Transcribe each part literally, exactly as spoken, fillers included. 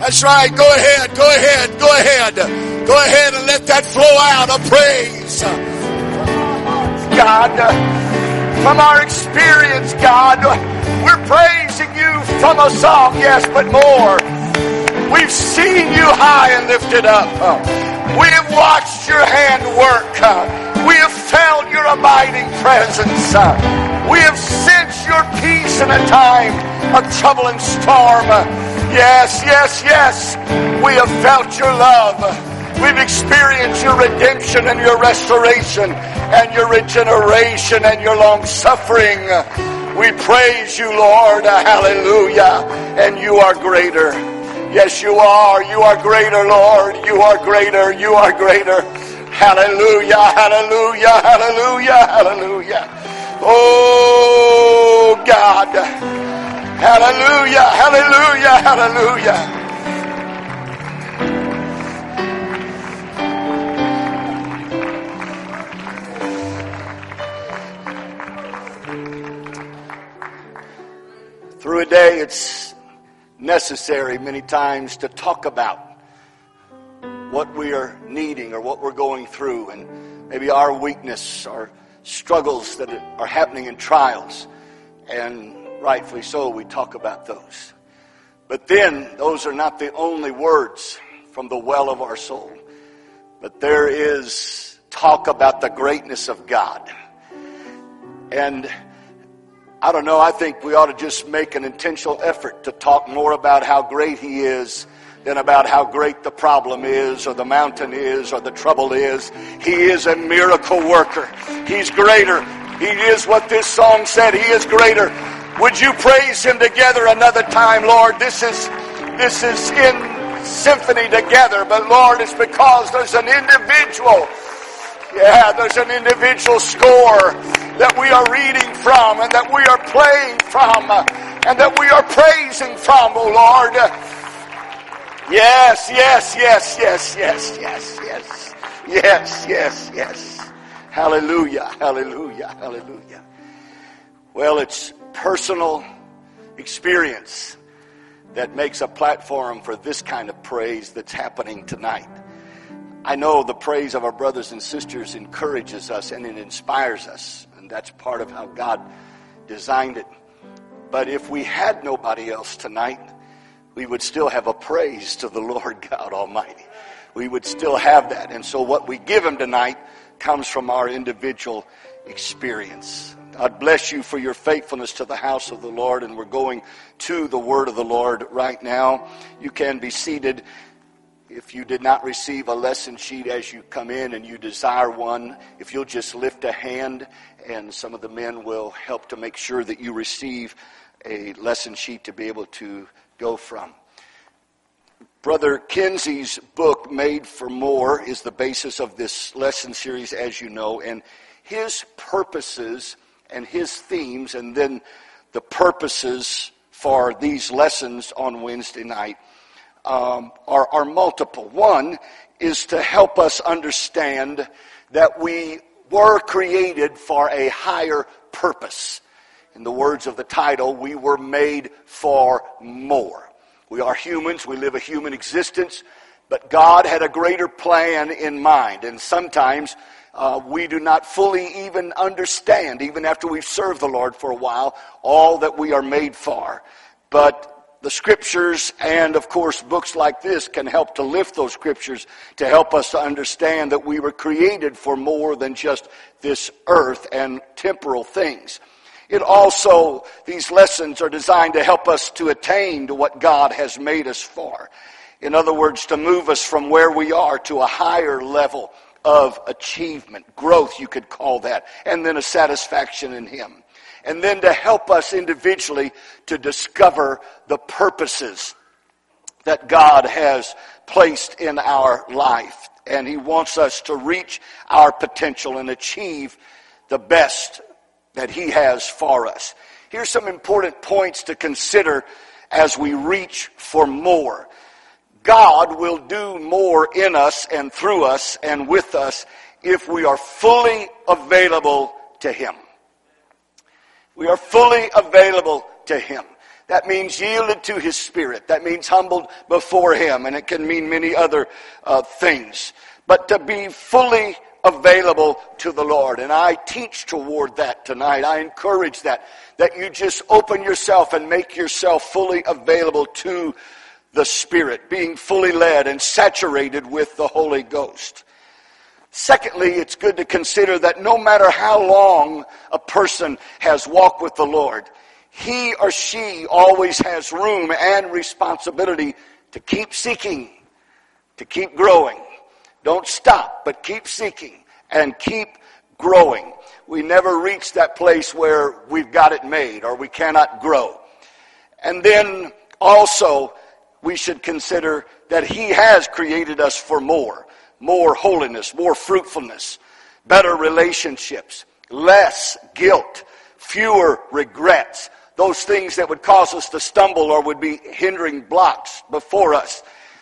That's right. Go ahead. Go ahead. Go ahead. Go ahead and let that flow out of praise. God, from our experience, God, we're praising you from a song, yes, but more. We've seen you high and lifted up. We have watched your hand work. We have felt your abiding presence. We have sensed your peace in a time of trouble and storm. Yes, yes, yes. We have felt your love. We've experienced your redemption and your restoration and your regeneration and your long suffering. We praise you, Lord. Hallelujah. And you are greater. Yes, you are. You are greater, Lord. You are greater. You are greater. Hallelujah. Hallelujah. Hallelujah. Hallelujah. Oh, God. Hallelujah. Hallelujah. Hallelujah. Through a day, it's necessary many times to talk about what we are needing or what we're going through, and maybe our weakness, our struggles that are happening in trials, and rightfully so, we talk about those. But then, those are not the only words from the well of our soul, but there is talk about the greatness of God. And I don't know, I think we ought to just make an intentional effort to talk more about how great He is than about how great the problem is, or the mountain is, or the trouble is. He is a miracle worker. He's greater. He is what this song said. He is greater. Would you praise Him together another time, Lord? This is, this is in symphony together, but Lord, it's because there's an individual Yeah, there's an individual score that we are reading from and that we are playing from and that we are praising from, oh Lord. Yes, yes, yes, yes, yes, yes, yes, yes, yes, yes. Hallelujah, hallelujah, hallelujah. Well, it's personal experience that makes a platform for this kind of praise that's happening tonight. I know the praise of our brothers and sisters encourages us and it inspires us, and that's part of how God designed it. But if we had nobody else tonight, we would still have a praise to the Lord God Almighty. We would still have that. And so what we give Him tonight comes from our individual experience. God bless you for your faithfulness to the house of the Lord, and we're going to the word of the Lord right now. You can be seated. If you did not receive a lesson sheet as you come in and you desire one, if you'll just lift a hand and some of the men will help to make sure that you receive a lesson sheet to be able to go from. Brother Kinsey's book, Made for More, is the basis of this lesson series, as you know, and his purposes and his themes, and then the purposes for these lessons on Wednesday night um, are, are multiple. One is to help us understand that we were created for a higher purpose. In the words of the title, we were made for more. We are humans, we live a human existence, but God had a greater plan in mind, and sometimes Uh, we do not fully even understand, even after we've served the Lord for a while, all that we are made for. But the scriptures and, of course, books like this can help to lift those scriptures to help us to understand that we were created for more than just this earth and temporal things. It also, these lessons are designed to help us to attain to what God has made us for. In other words, to move us from where we are to a higher level of achievement, growth you could call that, and then a satisfaction in Him. And then to help us individually to discover the purposes that God has placed in our life. And He wants us to reach our potential and achieve the best that He has for us. Here's some important points to consider as we reach for more. God will do more in us and through us and with us if we are fully available to Him. We are fully available to Him. That means yielded to His Spirit. That means humbled before Him. And it can mean many other uh, things. But to be fully available to the Lord. And I teach toward that tonight. I encourage that. That you just open yourself and make yourself fully available to the Spirit. Being fully led and saturated with the Holy Ghost. Secondly, it's good to consider that no matter how long a person has walked with the Lord, he or she always has room and responsibility to keep seeking, to keep growing. Don't stop, but keep seeking and keep growing. We never reach that place where we've got it made or we cannot grow. And then also, we should consider that He has created us for more. More holiness, more fruitfulness, better relationships, less guilt, fewer regrets. Those things that would cause us to stumble or would be hindering blocks before us.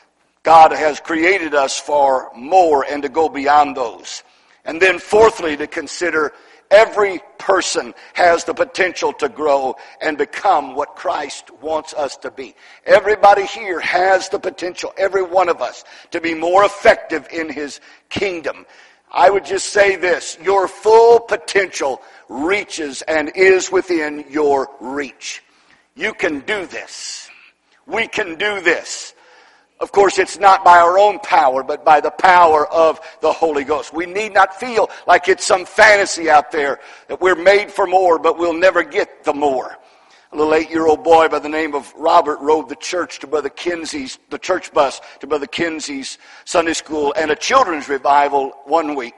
God has created us for more and to go beyond those. And then fourthly, to consider every person has the potential to grow and become what Christ wants us to be. Everybody here has the potential, every one of us, to be more effective in His kingdom. I would just say this, your full potential reaches and is within your reach. You can do this. We can do this. Of course, it's not by our own power, but by the power of the Holy Ghost. We need not feel like it's some fantasy out there that we're made for more, but we'll never get the more. A little eight-year-old boy by the name of Robert rode the church to Brother Kinsey's, the church bus to Brother Kinsey's Sunday school and a children's revival one week.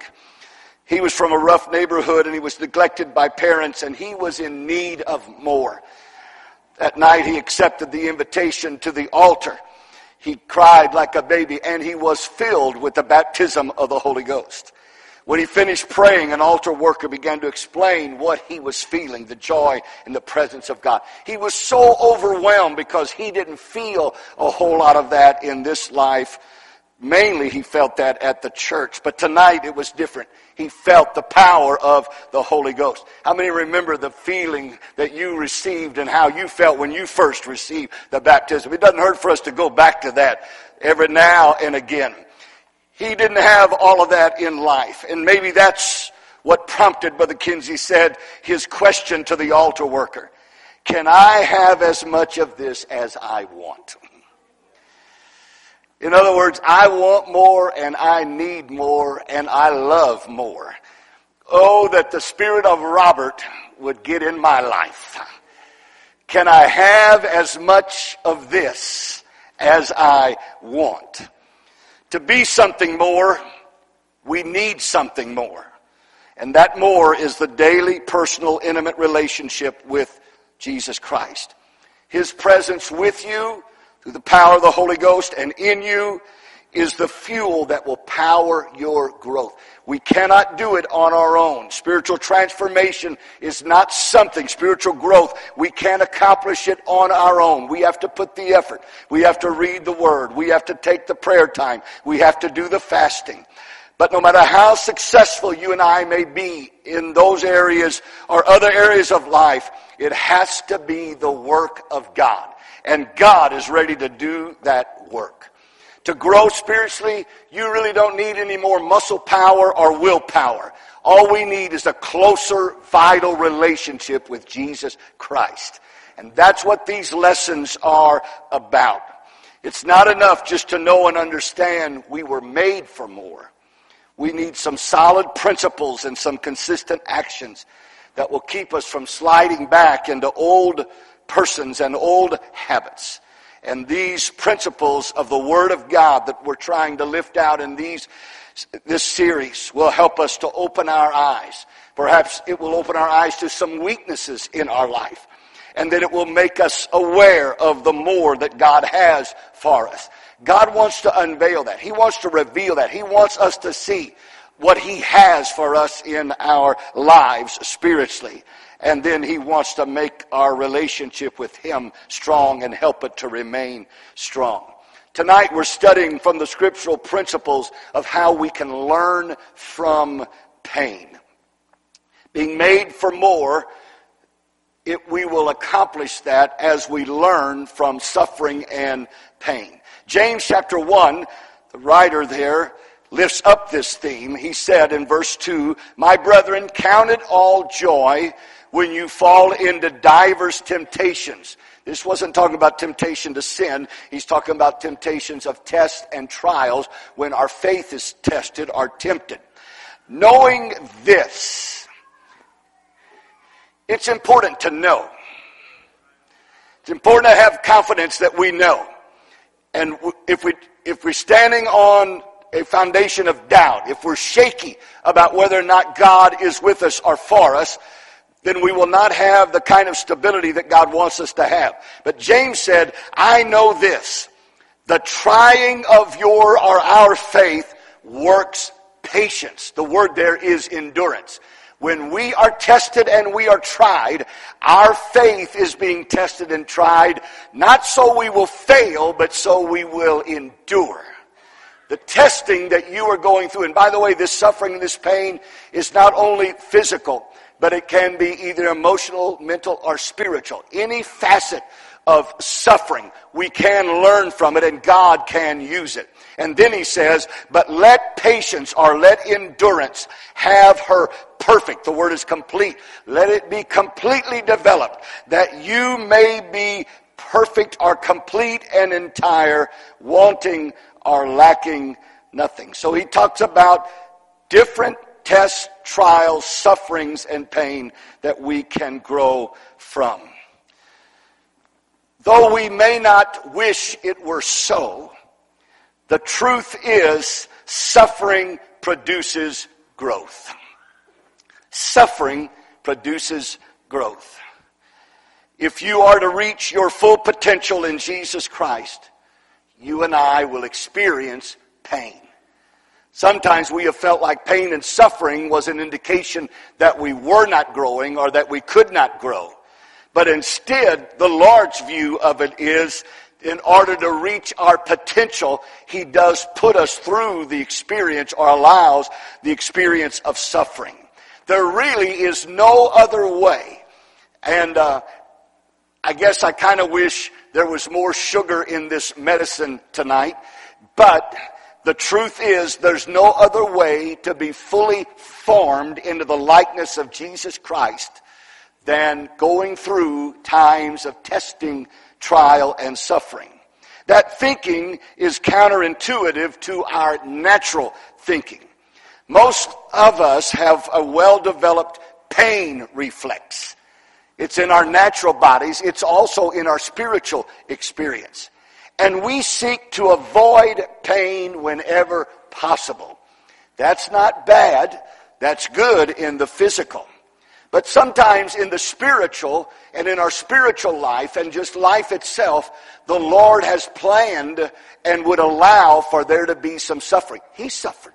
He was from a rough neighborhood and he was neglected by parents and he was in need of more. That night he accepted the invitation to the altar. He cried like a baby, and he was filled with the baptism of the Holy Ghost. When he finished praying, an altar worker began to explain what he was feeling, the joy and the presence of God. He was so overwhelmed because he didn't feel a whole lot of that in this life. Mainly he felt that at the church, but tonight it was different. He felt the power of the Holy Ghost. How many remember the feeling that you received and how you felt when you first received the baptism? It doesn't hurt for us to go back to that every now and again. He didn't have all of that in life, and maybe that's what prompted Brother Kinsey said his question to the altar worker. Can I have as much of this as I want? In other words, I want more and I need more and I love more. Oh, that the spirit of Robert would get in my life. Can I have as much of this as I want? To be something more, we need something more. And that more is the daily, personal, intimate relationship with Jesus Christ. His presence with you through the power of the Holy Ghost and in you is the fuel that will power your growth. We cannot do it on our own. Spiritual transformation is not something, spiritual growth, we can't accomplish it on our own. We have to put the effort. We have to read the Word. We have to take the prayer time. We have to do the fasting. But no matter how successful you and I may be in those areas or other areas of life, it has to be the work of God. And God is ready to do that work. To grow spiritually, you really don't need any more muscle power or willpower. All we need is a closer, vital relationship with Jesus Christ. And that's what these lessons are about. It's not enough just to know and understand we were made for more. We need some solid principles and some consistent actions that will keep us from sliding back into old persons and old habits. And these principles of the Word of God that we're trying to lift out in these this series will help us to open our eyes. Perhaps it will open our eyes to some weaknesses in our life. And that it will make us aware of the more that God has for us. God wants to unveil that. He wants to reveal that. He wants us to see what He has for us in our lives spiritually. And then He wants to make our relationship with Him strong and help it to remain strong. Tonight we're studying from the scriptural principles of how we can learn from pain. Being made for more it, we will accomplish that as we learn from suffering and pain. James chapter one, the writer there lifts up this theme. He said in verse two, "My brethren, count it all joy when you fall into divers temptations." This wasn't talking about temptation to sin. He's talking about temptations of tests and trials when our faith is tested or tempted. Knowing this, it's important to know. It's important to have confidence that we know. And if we, if we're standing on a foundation of doubt, if we're shaky about whether or not God is with us or for us, then we will not have the kind of stability that God wants us to have. But James said, "I know this, the trying of your or our faith works patience." The word there is endurance. When we are tested and we are tried, our faith is being tested and tried, not so we will fail, but so we will endure. The testing that you are going through, and by the way, this suffering and this pain is not only physical, but it can be either emotional, mental, or spiritual. Any facet of suffering, we can learn from it, and God can use it. And then he says, "But let patience," or let endurance, "have her perfect." The word is complete. Let it be completely developed, that you may be perfect or complete and entire, wanting or lacking nothing. So he talks about different tests, trials, sufferings, and pain that we can grow from. Though we may not wish it were so, the truth is suffering produces growth. Suffering produces growth. If you are to reach your full potential in Jesus Christ, you and I will experience pain. Sometimes we have felt like pain and suffering was an indication that we were not growing or that we could not grow. But instead, the Lord's view of it is, in order to reach our potential, He does put us through the experience, or allows the experience of suffering. There really is no other way. And uh, I guess I kind of wish there was more sugar in this medicine tonight. But the truth is, there's no other way to be fully formed into the likeness of Jesus Christ than going through times of testing, trial, and suffering. That thinking is counterintuitive to our natural thinking. Most of us have a well-developed pain reflex. It's in our natural bodies. It's also in our spiritual experience. And we seek to avoid pain whenever possible. That's not bad. That's good in the physical. But sometimes in the spiritual and in our spiritual life and just life itself, the Lord has planned and would allow for there to be some suffering. He suffered.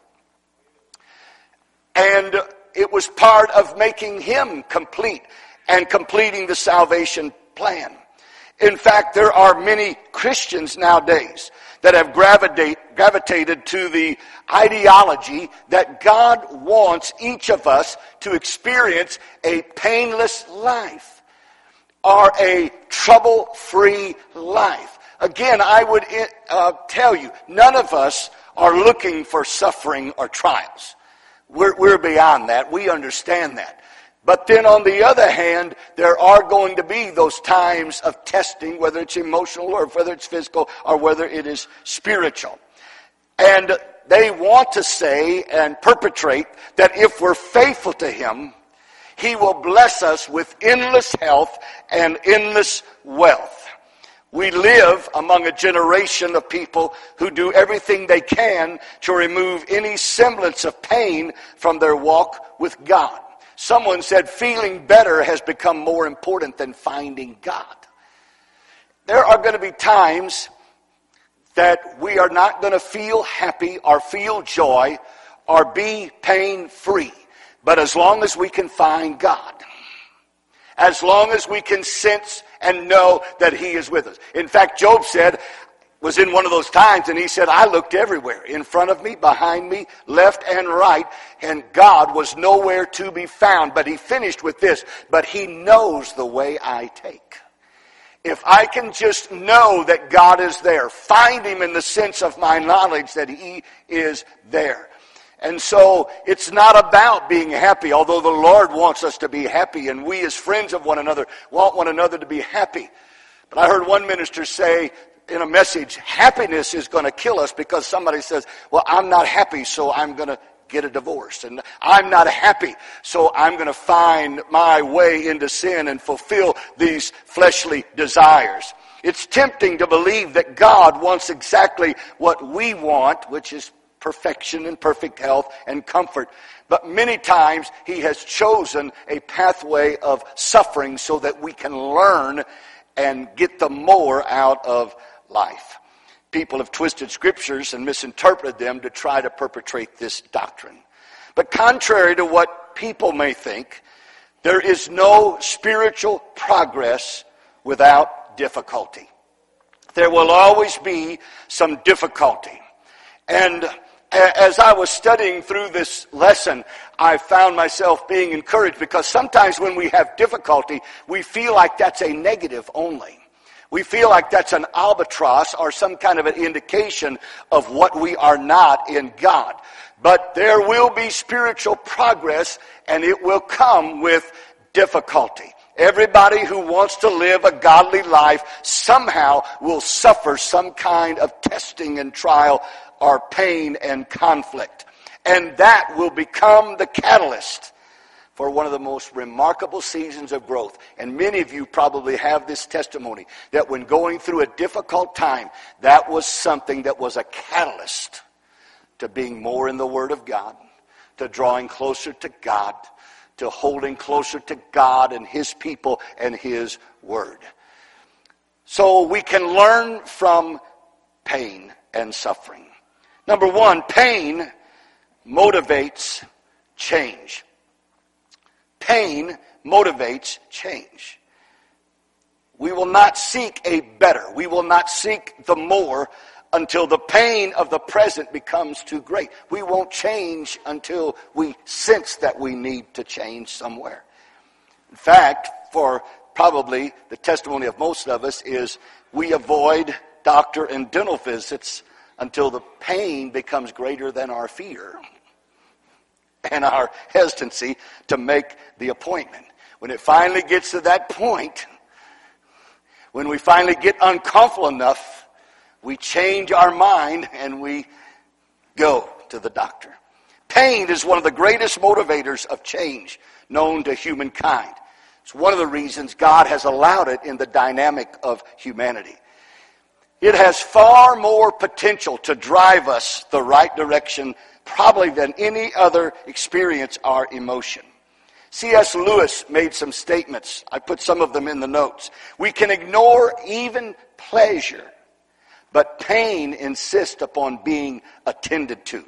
And it was part of making Him complete and completing the salvation plan. In fact, there are many Christians nowadays that have gravitate, gravitated to the ideology that God wants each of us to experience a painless life or a trouble-free life. Again, I would uh, tell you, none of us are looking for suffering or trials. We're, we're beyond that. We understand that. But then on the other hand, there are going to be those times of testing, whether it's emotional or whether it's physical or whether it is spiritual. And they want to say and perpetrate that if we're faithful to Him, He will bless us with endless health and endless wealth. We live among a generation of people who do everything they can to remove any semblance of pain from their walk with God. Someone said feeling better has become more important than finding God. There are going to be times that we are not going to feel happy or feel joy or be pain-free. But as long as we can find God, as long as we can sense and know that He is with us. In fact, Job said, was in one of those times, and he said, I looked everywhere, in front of me, behind me, left and right, and God was nowhere to be found. But he finished with this, but he knows the way I take. If I can just know that God is there, find him in the sense of my knowledge that he is there. And so it's not about being happy, although the Lord wants us to be happy, and we as friends of one another want one another to be happy. But I heard one minister say in a message, happiness is going to kill us because somebody says, well, I'm not happy, so I'm going to get a divorce. And I'm not happy, so I'm going to find my way into sin and fulfill these fleshly desires. It's tempting to believe that God wants exactly what we want, which is perfection and perfect health and comfort. But many times he has chosen a pathway of suffering so that we can learn and get the more out of life. People have twisted scriptures and misinterpreted them to try to perpetrate this doctrine. But contrary to what people may think, there is no spiritual progress without difficulty. There will always be some difficulty. And as I was studying through this lesson, I found myself being encouraged because sometimes when we have difficulty, we feel like that's a negative only. We feel like that's an albatross or some kind of an indication of what we are not in God. But there will be spiritual progress, and it will come with difficulty. Everybody who wants to live a godly life somehow will suffer some kind of testing and trial or pain and conflict. And that will become the catalyst for one of the most remarkable seasons of growth. And many of you probably have this testimony that when going through a difficult time, that was something that was a catalyst to being more in the Word of God, to drawing closer to God, to holding closer to God and His people and His Word. So we can learn from pain and suffering. Number one, pain motivates change. Pain motivates change. We will not seek a better. We will not seek the more until the pain of the present becomes too great. We won't change until we sense that we need to change somewhere. In fact, for probably the testimony of most of us is we avoid doctor and dental visits until the pain becomes greater than our fear and our hesitancy to make the appointment. When it finally gets to that point, when we finally get uncomfortable enough, we change our mind and we go to the doctor. Pain is one of the greatest motivators of change known to humankind. It's one of the reasons God has allowed it in the dynamic of humanity. It has far more potential to drive us the right direction probably than any other experience or emotion. C S Lewis made some statements. I put some of them in the notes. We can ignore even pleasure, but pain insists upon being attended to.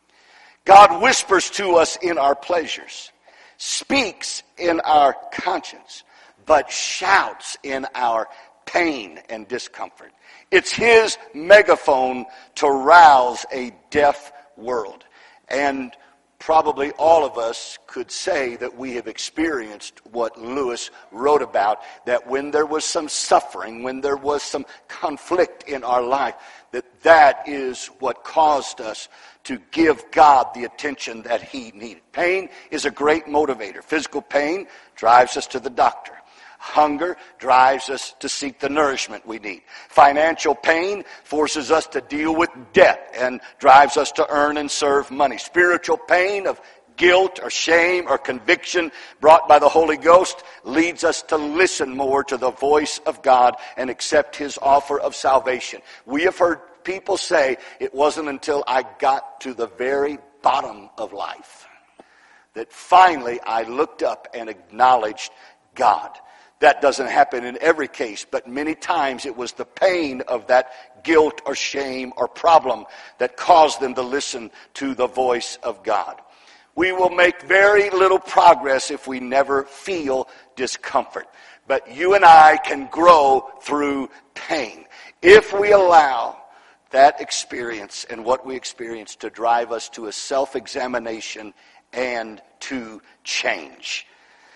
God whispers to us in our pleasures, speaks in our conscience, but shouts in our pain and discomfort. It's His megaphone to rouse a deaf world. And probably all of us could say that we have experienced what Lewis wrote about, that when there was some suffering, when there was some conflict in our life, that that is what caused us to give God the attention that He needed. Pain is a great motivator. Physical pain drives us to the doctor. Hunger drives us to seek the nourishment we need. Financial pain forces us to deal with debt and drives us to earn and serve money. Spiritual pain of guilt or shame or conviction brought by the Holy Ghost leads us to listen more to the voice of God and accept His offer of salvation. We have heard people say, it wasn't until I got to the very bottom of life that finally I looked up and acknowledged God. That doesn't happen in every case, but many times it was the pain of that guilt or shame or problem that caused them to listen to the voice of God. We will make very little progress if we never feel discomfort. But you and I can grow through pain if we allow that experience and what we experience to drive us to a self-examination and to change.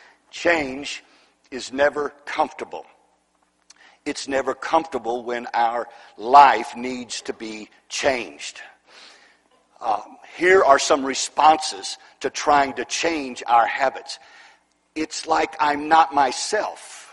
Change is never comfortable. It's never comfortable when our life needs to be changed. Um, here are some responses to trying to change our habits. It's like I'm not myself.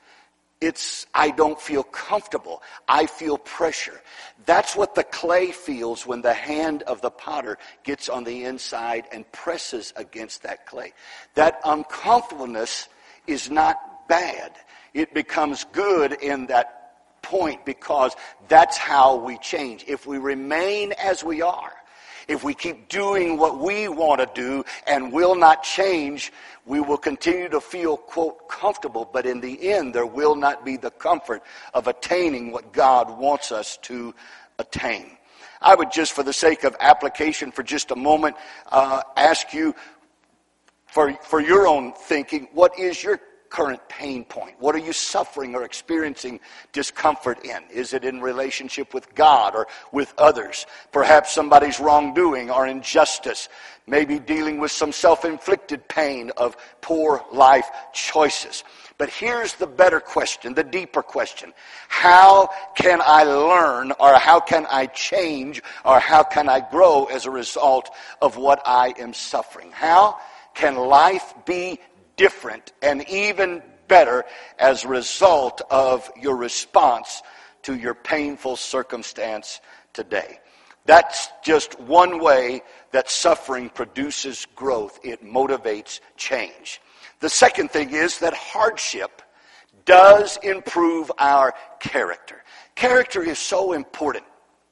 It's I don't feel comfortable. I feel pressure. That's what the clay feels when the hand of the potter gets on the inside and presses against that clay. That uncomfortableness is not bad. It becomes good in that point because that's how we change. If we remain as we are, if we keep doing what we want to do and will not change, we will continue to feel, quote, comfortable, but in the end there will not be the comfort of attaining what God wants us to attain. I would just, for the sake of application for just a moment, uh, ask you for, for your own thinking, what is your current pain point? What are you suffering or experiencing discomfort in? Is it in relationship with God or with others? Perhaps somebody's wrongdoing or injustice. Maybe dealing with some self-inflicted pain of poor life choices. But here's the better question, the deeper question. How can I learn, or how can I change, or how can I grow as a result of what I am suffering? How can life be different and even better as a result of your response to your painful circumstance today? That's just one way that suffering produces growth. It motivates change. The second thing is that hardship does improve our character. Character is so important.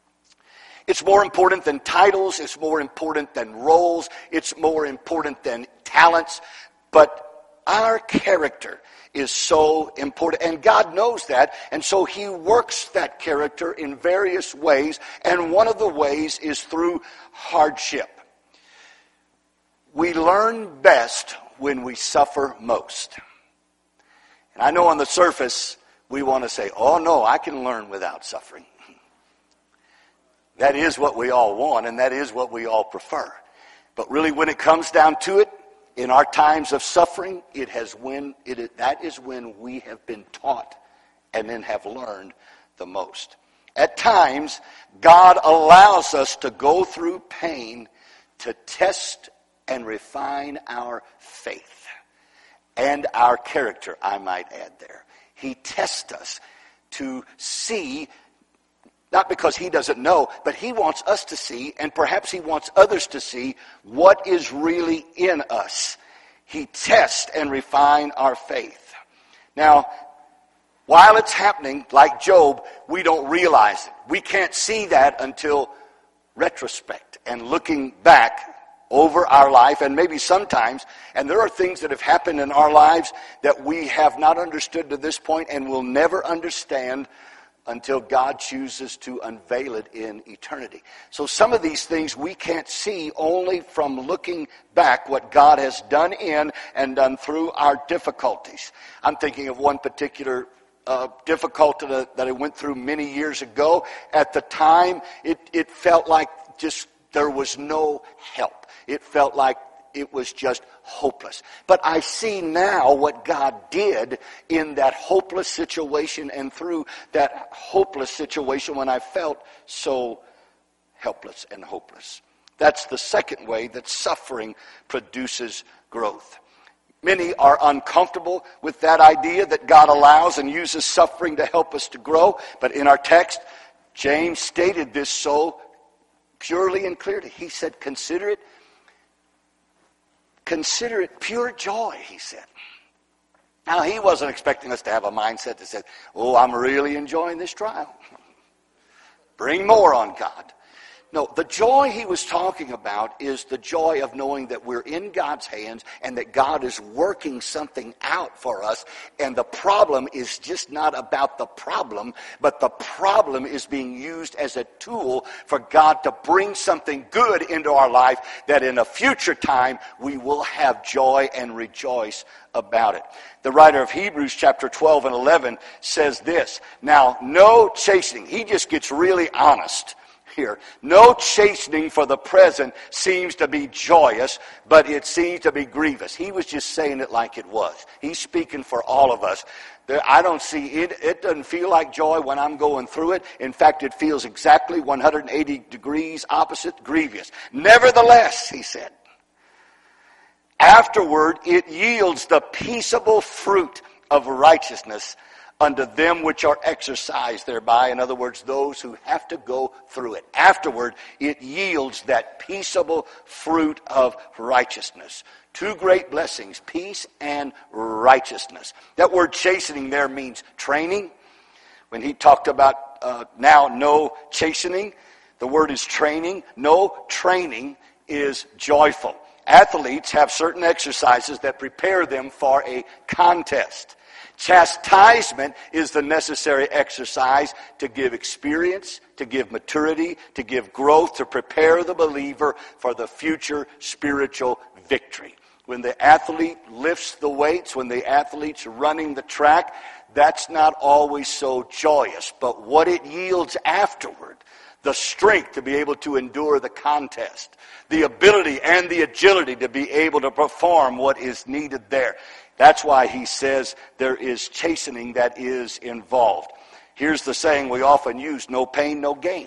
It's more important than titles. It's more important than roles. It's more important than talents. But our character is so important, and God knows that, and so He works that character in various ways, and one of the ways is through hardship. We learn best when we suffer most. And I know on the surface, we want to say, oh no, I can learn without suffering. That is what we all want, and that is what we all prefer. But really, when it comes down to it, in our times of suffering, it has when it that is when we have been taught and then have learned the most. At times, God allows us to go through pain to test and refine our faith and our character, I might add there. He tests us to see, not because He doesn't know, but He wants us to see, and perhaps He wants others to see, what is really in us. He tests and refines our faith. Now, while it's happening, like Job, we don't realize it. We can't see that until retrospect and looking back over our life, and maybe sometimes, and there are things that have happened in our lives that we have not understood to this point and will never understand until God chooses to unveil it in eternity. So some of these things we can't see only from looking back what God has done in and done through our difficulties. I'm thinking of one particular uh, difficulty that, that I went through many years ago. At the time, it, it felt like just there was no help. It felt like it was just hopeless. But I see now what God did in that hopeless situation and through that hopeless situation when I felt so helpless and hopeless. That's the second way that suffering produces growth. Many are uncomfortable with that idea that God allows and uses suffering to help us to grow. But in our text, James stated this so purely and clearly. He said, consider it Consider it pure joy, he said. Now, he wasn't expecting us to have a mindset that said, oh, I'm really enjoying this trial. Bring more on God. No, the joy he was talking about is the joy of knowing that we're in God's hands and that God is working something out for us. And the problem is just not about the problem, but the problem is being used as a tool for God to bring something good into our life that in a future time we will have joy and rejoice about it. The writer of Hebrews chapter twelve and eleven says this. Now, no chastening. He just gets really honest here. No chastening for the present seems to be joyous, but it seems to be grievous. He was just saying it like it was. He's speaking for all of us. There, I don't see it. It doesn't feel like joy when I'm going through it. In fact, it feels exactly one hundred eighty degrees opposite, grievous. Nevertheless, he said, afterward it yields the peaceable fruit of righteousness unto them which are exercised thereby. In other words, those who have to go through it. Afterward, it yields that peaceable fruit of righteousness. Two great blessings, peace and righteousness. That word chastening there means training. When he talked about uh, now no chastening, the word is training. No training is joyful. Athletes have certain exercises that prepare them for a contest. Chastisement is the necessary exercise to give experience, to give maturity, to give growth, to prepare the believer for the future spiritual victory. When the athlete lifts the weights, when the athlete's running the track, that's not always so joyous. But what it yields afterward, the strength to be able to endure the contest, the ability and the agility to be able to perform what is needed there. That's why he says there is chastening that is involved. Here's the saying we often use, no pain, no gain.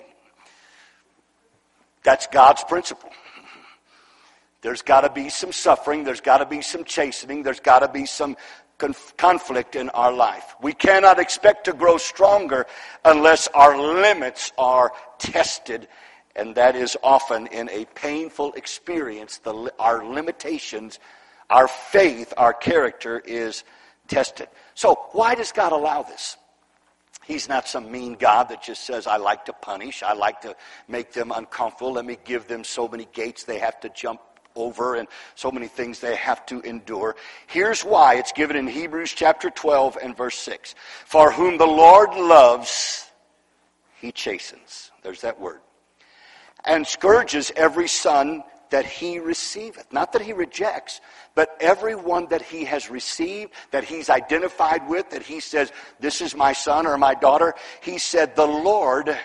That's God's principle. There's got to be some suffering. There's got to be some chastening. There's got to be some conf- conflict in our life. We cannot expect to grow stronger unless our limits are tested. And that is often in a painful experience. The, our limitations, our faith, our character is tested. So why does God allow this? He's not some mean God that just says, I like to punish. I like to make them uncomfortable. Let me give them so many gates they have to jump over and so many things they have to endure. Here's why. It's given in Hebrews chapter twelve and verse six. For whom the Lord loves, he chastens. There's that word. And scourges every son that he receiveth. Not that he rejects, but every one that he has received, that he's identified with, that he says, this is my son or my daughter. He said, the Lord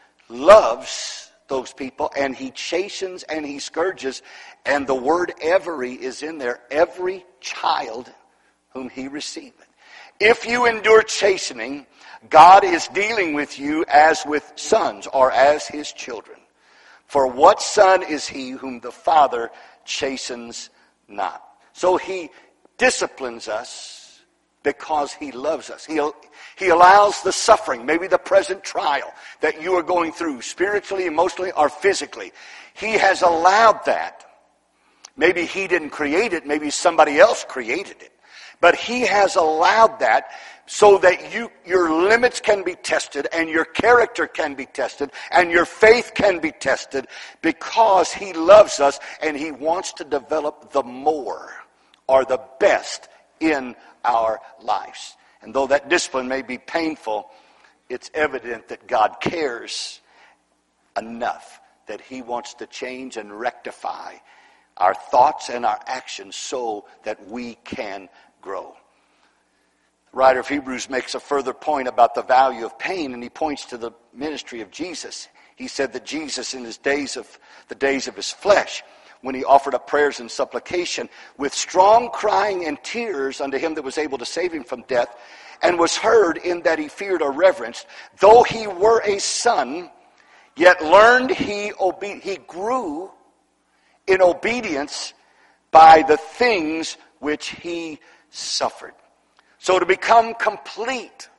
loves those people, and he chastens and he scourges. And the word every is in there. Every child whom he receiveth. If you endure chastening, God is dealing with you as with sons or as his children. For what son is he whom the Father chastens not? So he disciplines us because he loves us. He, he allows the suffering, maybe the present trial that you are going through, spiritually, emotionally, or physically. He has allowed that. Maybe he didn't create it. Maybe somebody else created it. But he has allowed that so that you, your limits can be tested and your character can be tested and your faith can be tested because he loves us and he wants to develop the more or the best in our lives. And though that discipline may be painful, it's evident that God cares enough that he wants to change and rectify our thoughts and our actions so that we can grow. The writer of Hebrews makes a further point about the value of pain, and he points to the ministry of Jesus. He said that Jesus, in his days of the days of his flesh, when he offered up prayers and supplication with strong crying and tears unto him that was able to save him from death, and was heard in that he feared or reverenced, though he were a son, yet learned he obe- he grew in obedience by the things which he suffered. So to become complete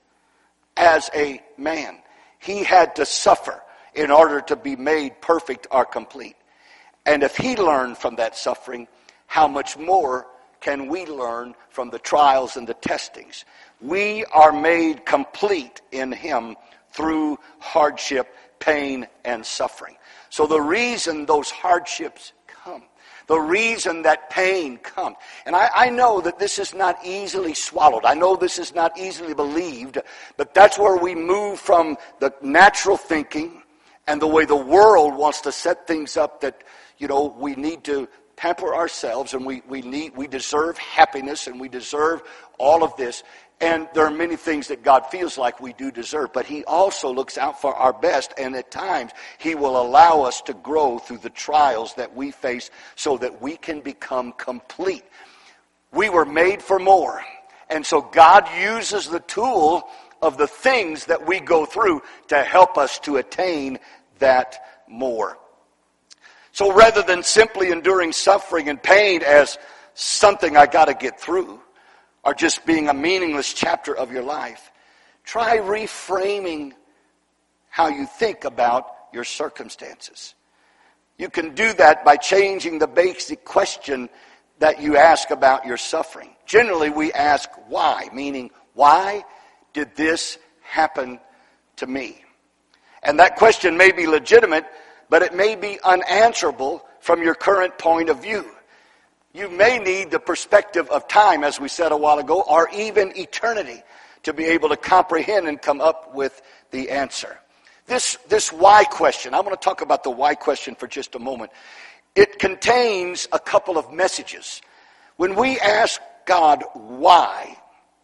as a man, he had to suffer in order to be made perfect or complete. And if he learned from that suffering, how much more can we learn from the trials and the testings? We are made complete in him through hardship, pain, and suffering. So the reason those hardships come, the reason that pain comes, and I, I know that this is not easily swallowed. I know this is not easily believed, but that's where we move from the natural thinking and the way the world wants to set things up that, you know, we need to pamper ourselves and we, we need we deserve happiness and we deserve all of this. And there are many things that God feels like we do deserve, but he also looks out for our best, and at times he will allow us to grow through the trials that we face so that we can become complete. We were made for more, and so God uses the tool of the things that we go through to help us to attain that more. So rather than simply enduring suffering and pain as something I got to get through, or just being a meaningless chapter of your life, try reframing how you think about your circumstances. You can do that by changing the basic question that you ask about your suffering. Generally, we ask why, meaning, why did this happen to me? And that question may be legitimate, but it may be unanswerable from your current point of view. You may need the perspective of time, as we said a while ago, or even eternity, to be able to comprehend and come up with the answer. This, this why question, I'm going to talk about the why question for just a moment. It contains a couple of messages. When we ask God why,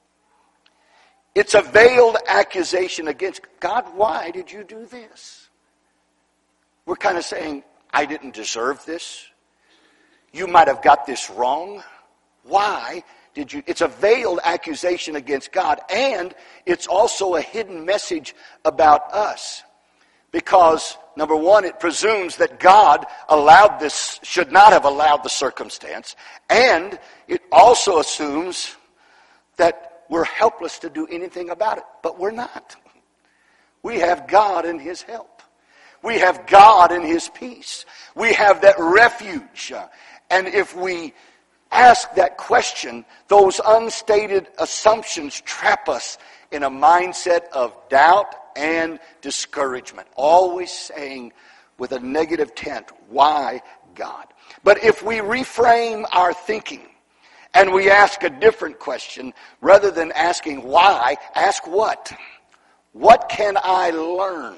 it's a veiled accusation against God. Why did you do this? We're kind of saying, I didn't deserve this. You might have got this wrong. Why did you? It's a veiled accusation against God, and it's also a hidden message about us. Because, number one, it presumes that God allowed this, should not have allowed the circumstance, and it also assumes that we're helpless to do anything about it, but we're not. We have God and his help. We have God and his peace. We have that refuge. And if we ask that question, those unstated assumptions trap us in a mindset of doubt and discouragement. Always saying with a negative tint, why God? But if we reframe our thinking and we ask a different question, rather than asking why, ask what? What can I learn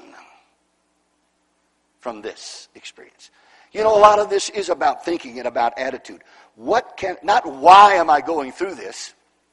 from this experience? You know, a lot of this is about thinking and about attitude. What can, not why am I going through this?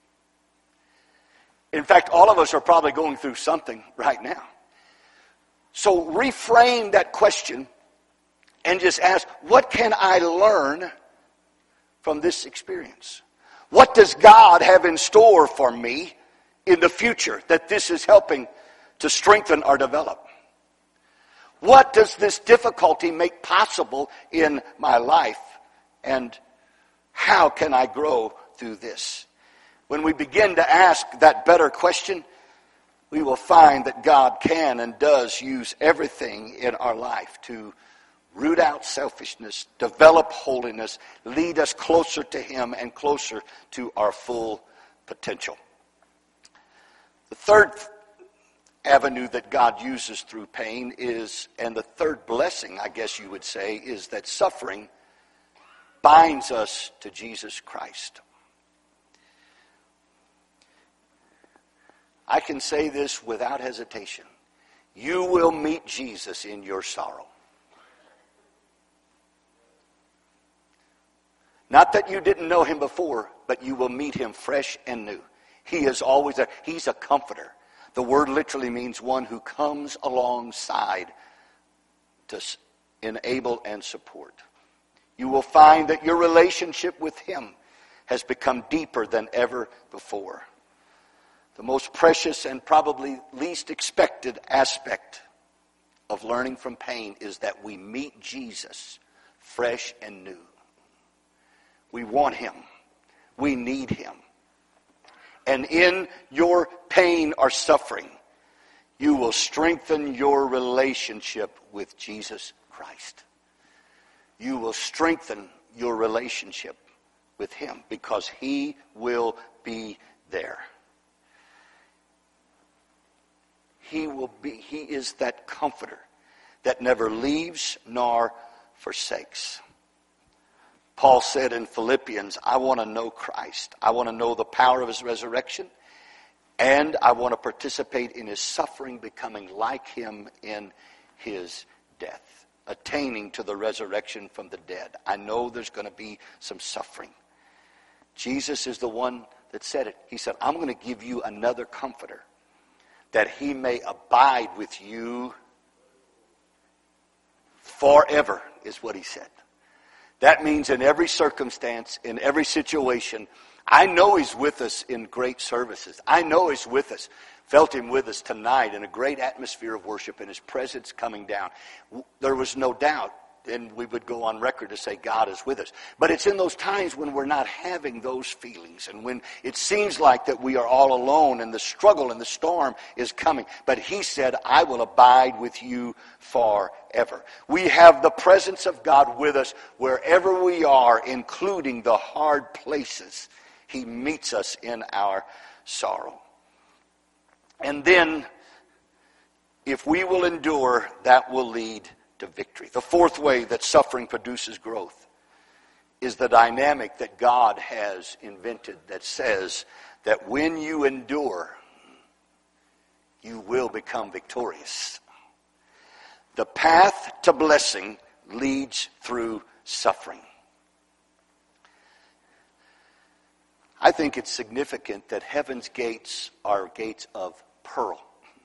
In fact, all of us are probably going through something right now. So reframe that question and just ask, what can I learn from this experience? What does God have in store for me in the future that this is helping to strengthen or develop? What does this difficulty make possible in my life? And how can I grow through this? When we begin to ask that better question, we will find that God can and does use everything in our life to root out selfishness, develop holiness, lead us closer to him and closer to our full potential. The third avenue that God uses through pain is, and the third blessing, I guess you would say, is that suffering binds us to Jesus Christ. I can say this without hesitation. You will meet Jesus in your sorrow. Not that you didn't know him before, but you will meet him fresh and new. He is always there. He's a comforter. The word literally means one who comes alongside to enable and support. You will find that your relationship with him has become deeper than ever before. The most precious and probably least expected aspect of learning from pain is that we meet Jesus fresh and new. We want him. We need him. And in your pain or suffering, you will strengthen your relationship with Jesus Christ. You will strengthen your relationship with him because he will be there. He will be, he is that comforter that never leaves nor forsakes. Paul said in Philippians, I want to know Christ. I want to know the power of his resurrection. And I want to participate in his suffering, becoming like him in his death. Attaining to the resurrection from the dead. I know there's going to be some suffering. Jesus is the one that said it. He said, I'm going to give you another comforter, that he may abide with you forever, is what he said. That means in every circumstance, in every situation. I know he's with us in great services. I know he's with us. Felt him with us tonight in a great atmosphere of worship and his presence coming down. There was no doubt, and we would go on record to say God is with us. But it's in those times when we're not having those feelings and when it seems like that we are all alone and the struggle and the storm is coming. But he said, I will abide with you forever. We have the presence of God with us wherever we are, including the hard places. He meets us in our sorrow. And then, if we will endure, that will lead to victory. The fourth way that suffering produces growth is the dynamic that God has invented that says that when you endure, you will become victorious. The path to blessing leads through suffering. I think it's significant that heaven's gates are gates of pearl.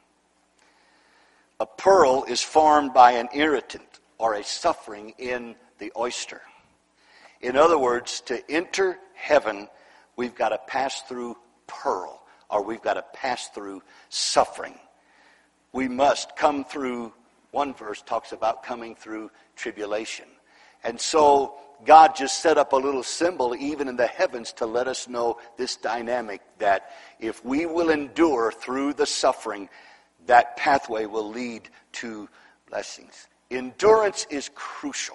A pearl is formed by an irritant or a suffering in the oyster. In other words, to enter heaven, we've got to pass through pearl, or we've got to pass through suffering. We must come through, one verse talks about coming through tribulation. And so God just set up a little symbol even in the heavens to let us know this dynamic that if we will endure through the suffering, that pathway will lead to blessings. Endurance is crucial.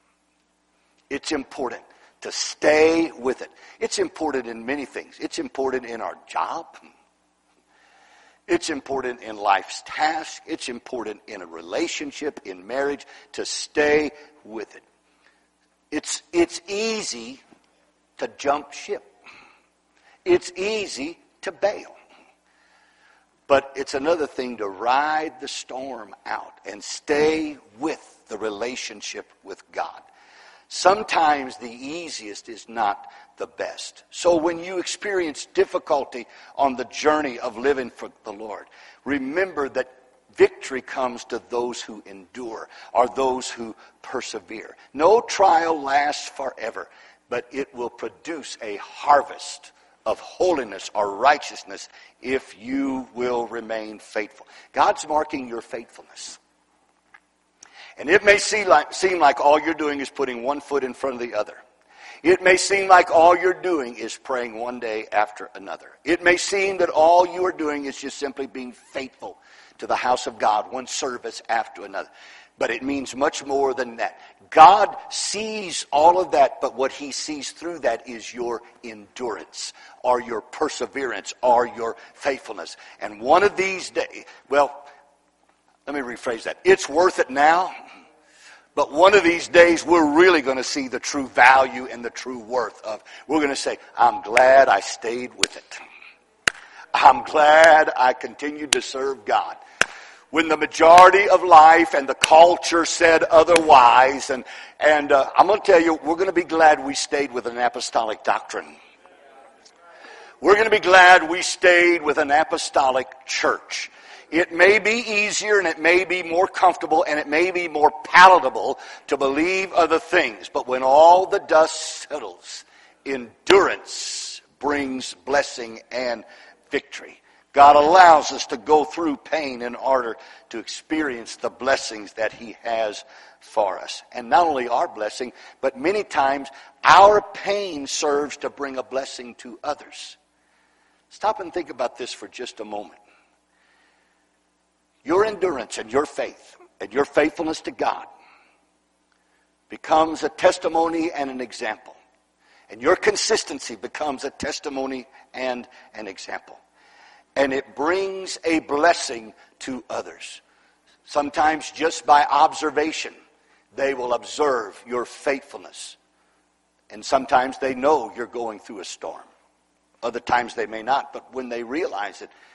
It's important to stay with it. It's important in many things. It's important in our job. It's important in life's task. It's important in a relationship, in marriage, to stay with it. It's, it's easy to jump ship. It's easy to bail. But it's another thing to ride the storm out and stay with the relationship with God. Sometimes the easiest is not the best. So when you experience difficulty on the journey of living for the Lord, remember that victory comes to those who endure, or those who persevere. No trial lasts forever, but it will produce a harvest of holiness or righteousness if you will remain faithful. God's marking your faithfulness. And it may seem like, seem like all you're doing is putting one foot in front of the other. It may seem like all you're doing is praying one day after another. It may seem that all you are doing is just simply being faithful to the house of God, one service after another. But it means much more than that. God sees all of that, but what he sees through that is your endurance, or your perseverance, or your faithfulness. And one of these days, well, let me rephrase that. It's worth it now, but one of these days we're really going to see the true value and the true worth of. We're going to say, I'm glad I stayed with it. I'm glad I continued to serve God. When the majority of life and the culture said otherwise, and, and uh, I'm going to tell you, we're going to be glad we stayed with an apostolic doctrine. We're going to be glad we stayed with an apostolic church. It may be easier and it may be more comfortable and it may be more palatable to believe other things, but when all the dust settles, endurance brings blessing and victory. God allows us to go through pain in order to experience the blessings that he has for us. And not only our blessing, but many times our pain serves to bring a blessing to others. Stop and think about this for just a moment. Your endurance and your faith and your faithfulness to God becomes a testimony and an example. And your consistency becomes a testimony and an example. And it brings a blessing to others. Sometimes just by observation, they will observe your faithfulness. And sometimes they know you're going through a storm. Other times they may not, but when they realize it,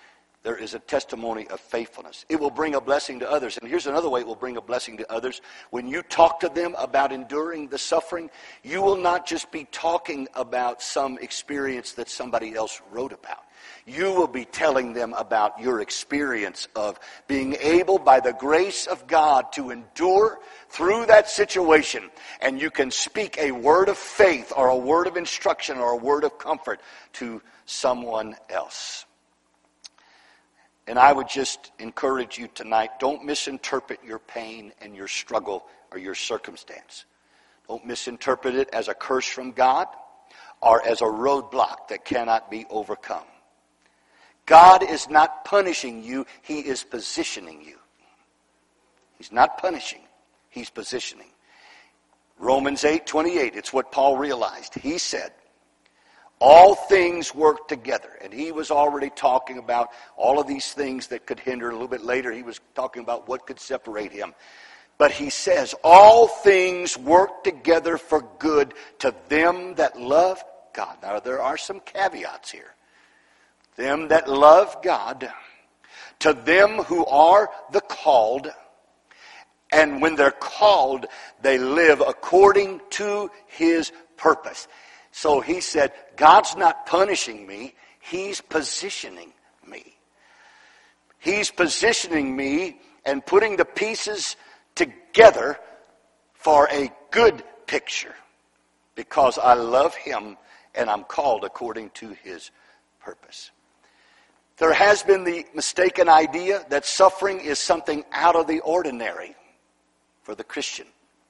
there is a testimony of faithfulness. It will bring a blessing to others. And here's another way it will bring a blessing to others. When you talk to them about enduring the suffering, you will not just be talking about some experience that somebody else wrote about. You will be telling them about your experience of being able, by the grace of God, to endure through that situation. And you can speak a word of faith or a word of instruction or a word of comfort to someone else. And I would just encourage you tonight, don't misinterpret your pain and your struggle or your circumstance. Don't misinterpret it as a curse from God or as a roadblock that cannot be overcome. God is not punishing you, He is positioning you. He's not punishing, He's positioning. Romans eight twenty-eight, it's what Paul realized. He said, all things work together. And he was already talking about all of these things that could hinder. A little bit later, he was talking about what could separate him. But he says, all things work together for good to them that love God. Now, there are some caveats here. Them that love God, to them who are the called. And when they're called, they live according to His purpose. So he said, God's not punishing me, He's positioning me. He's positioning me and putting the pieces together for a good picture because I love Him and I'm called according to His purpose. There has been the mistaken idea that suffering is something out of the ordinary for the Christian.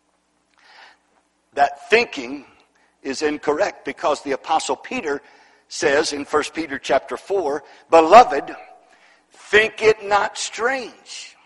That thinking is incorrect because the Apostle Peter says in First Peter chapter four, Beloved, think it not strange.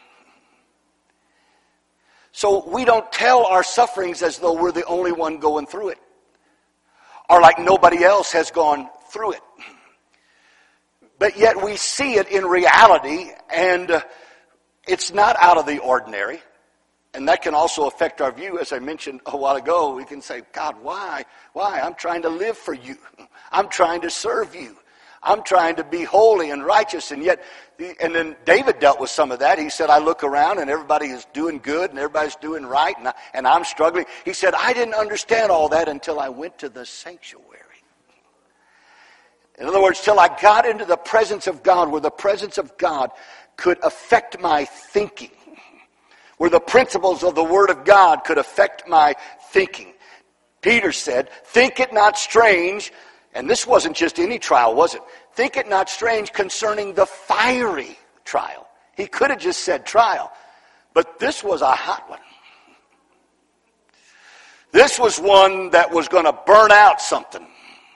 So we don't tell our sufferings as though we're the only one going through it, or like nobody else has gone through it. But yet we see it in reality, and uh, it's not out of the ordinary. And that can also affect our view. As I mentioned a while ago, we can say, God, why? Why? I'm trying to live for you. I'm trying to serve you. I'm trying to be holy and righteous. And yet, and then David dealt with some of that. He said, I look around and everybody is doing good and everybody's doing right and, I, and I'm struggling. He said, I didn't understand all that until I went to the sanctuary. In other words, till I got into the presence of God, where the presence of God could affect my thinking. Where the principles of the Word of God could affect my thinking. Peter said, think it not strange, and this wasn't just any trial, was it? Think it not strange concerning the fiery trial. He could have just said trial, but this was a hot one. This was one that was going to burn out something.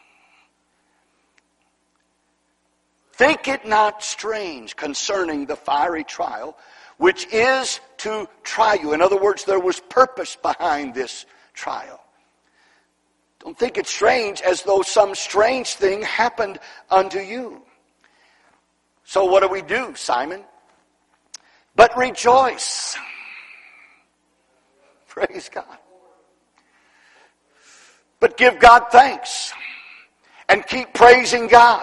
Think it not strange concerning the fiery trial, which is to try you. In other words, there was purpose behind this trial. Don't think it strange as though some strange thing happened unto you. So what do we do, Simon? But rejoice. Praise God. But give God thanks. And keep praising God.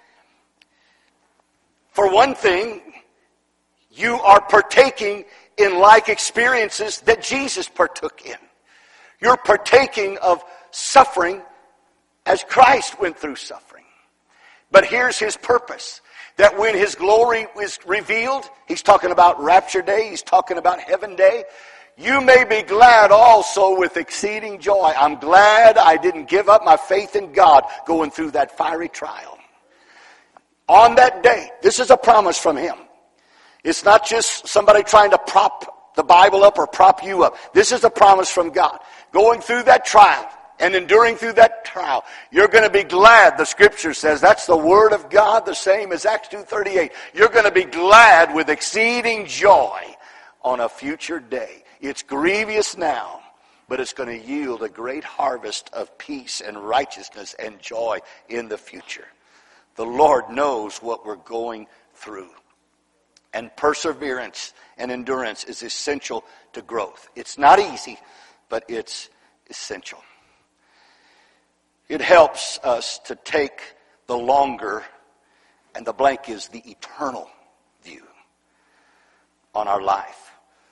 For one thing, you are partaking in like experiences that Jesus partook in. You're partaking of suffering as Christ went through suffering. But here's His purpose. That when His glory is revealed, He's talking about rapture day, He's talking about heaven day, you may be glad also with exceeding joy. I'm glad I didn't give up my faith in God going through that fiery trial. On that day, this is a promise from Him. It's not just somebody trying to prop the Bible up or prop you up. This is a promise from God. Going through that trial and enduring through that trial, you're going to be glad, the Scripture says. That's the Word of God, the same as Acts two thirty-eight. You're going to be glad with exceeding joy on a future day. It's grievous now, but it's going to yield a great harvest of peace and righteousness and joy in the future. The Lord knows what we're going through. And perseverance and endurance is essential to growth. It's not easy, but it's essential. It helps us to take the longer And the blank is the eternal view on our life.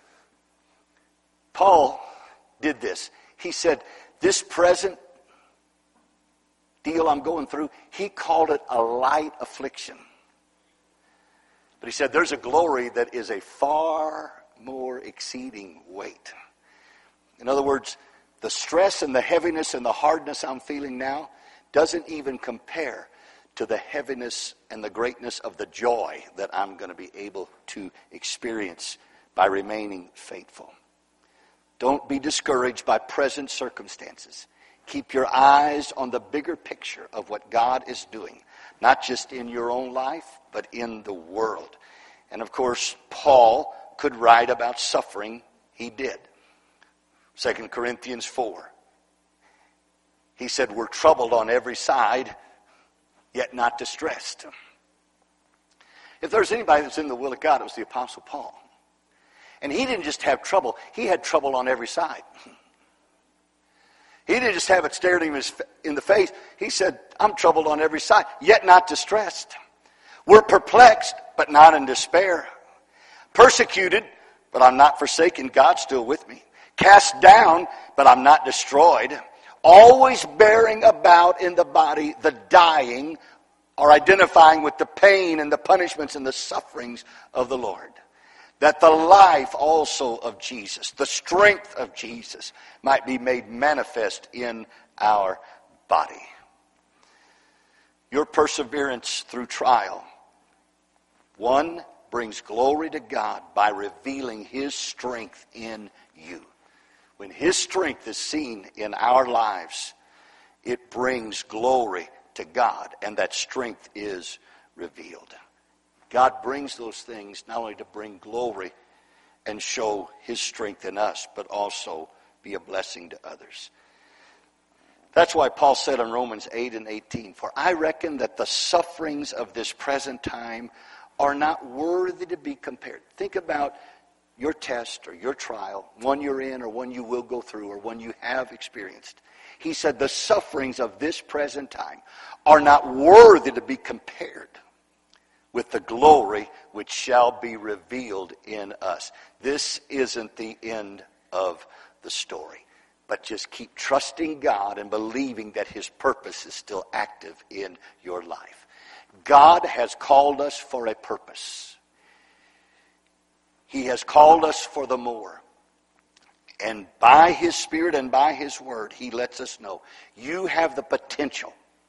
Paul did this. He said, this present deal I'm going through, he called it a light affliction. But he said, there's a glory that is a far more exceeding weight. In other words, the stress and the heaviness and the hardness I'm feeling now doesn't even compare to the heaviness and the greatness of the joy that I'm going to be able to experience by remaining faithful. Don't be discouraged by present circumstances. Keep your eyes on the bigger picture of what God is doing, not just in your own life, but in the world. And of course, Paul could write about suffering. He did. Second Corinthians four. He said, we're troubled on every side, yet not distressed. If there's anybody that's in the will of God, it was the Apostle Paul. And he didn't just have trouble, he had trouble on every side. He didn't just have it stared him in the face. He said, I'm troubled on every side, yet not distressed. We're perplexed, but not in despair. Persecuted, but I'm not forsaken. God's still with me. Cast down, but I'm not destroyed. Always bearing about in the body the dying, or identifying with the pain and the punishments and the sufferings of the Lord. That the life also of Jesus, the strength of Jesus, might be made manifest in our body. Your perseverance through trial, one, brings glory to God by revealing His strength in you. When His strength is seen in our lives, it brings glory to God, and that strength is revealed. God brings those things not only to bring glory and show His strength in us, but also be a blessing to others. That's why Paul said in Romans eight and eighteen, for I reckon that the sufferings of this present time are not worthy to be compared. Think about your test or your trial, one you're in or one you will go through or one you have experienced. He said the sufferings of this present time are not worthy to be compared with the glory which shall be revealed in us. This isn't the end of the story, but just keep trusting God and believing that His purpose is still active in your life. God has called us for a purpose. He has called us for the more. And by His Spirit and by His Word, He lets us know you have the potential.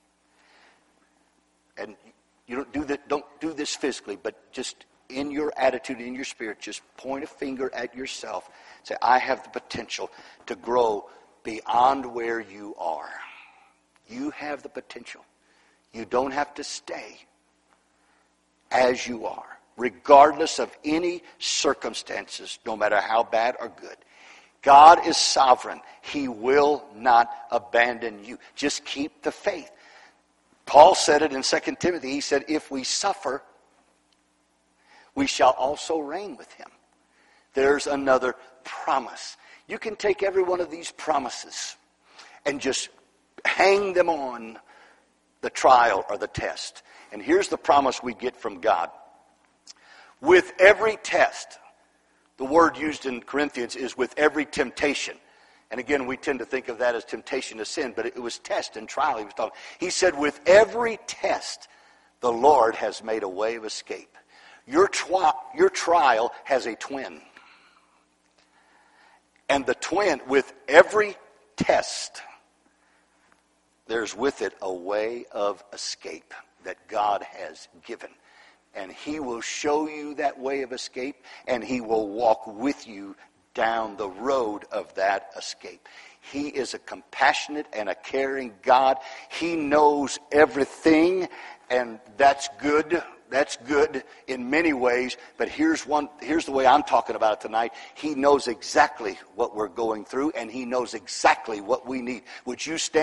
And you don't do that, don't do this physically, but just in your attitude, in your spirit, just point a finger at yourself. Say, I have the potential to grow beyond where you are. You have the potential. You don't have to stay as you are, regardless of any circumstances, no matter how bad or good. God is sovereign. He will not abandon you. Just keep the faith. Paul said it in Second Timothy. He said, if we suffer, we shall also reign with Him. There's another promise. You can take every one of these promises and just hang them on the trial or the test. And here's the promise we get from God. With every test, the word used in Corinthians is with every temptation. And again, we tend to think of that as temptation to sin, but it was test and trial he was talking. He said, with every test, the Lord has made a way of escape. Your, twi- your trial has a twin. And the twin, with every test, there's with it a way of escape that God has given. And He will show you that way of escape, and He will walk with you down the road of that escape. He is a compassionate and a caring God. He knows everything, and that's good. That's good in many ways, but here's one. Here's the way I'm talking about it tonight. He knows exactly what we're going through, and He knows exactly what we need. Would you stand?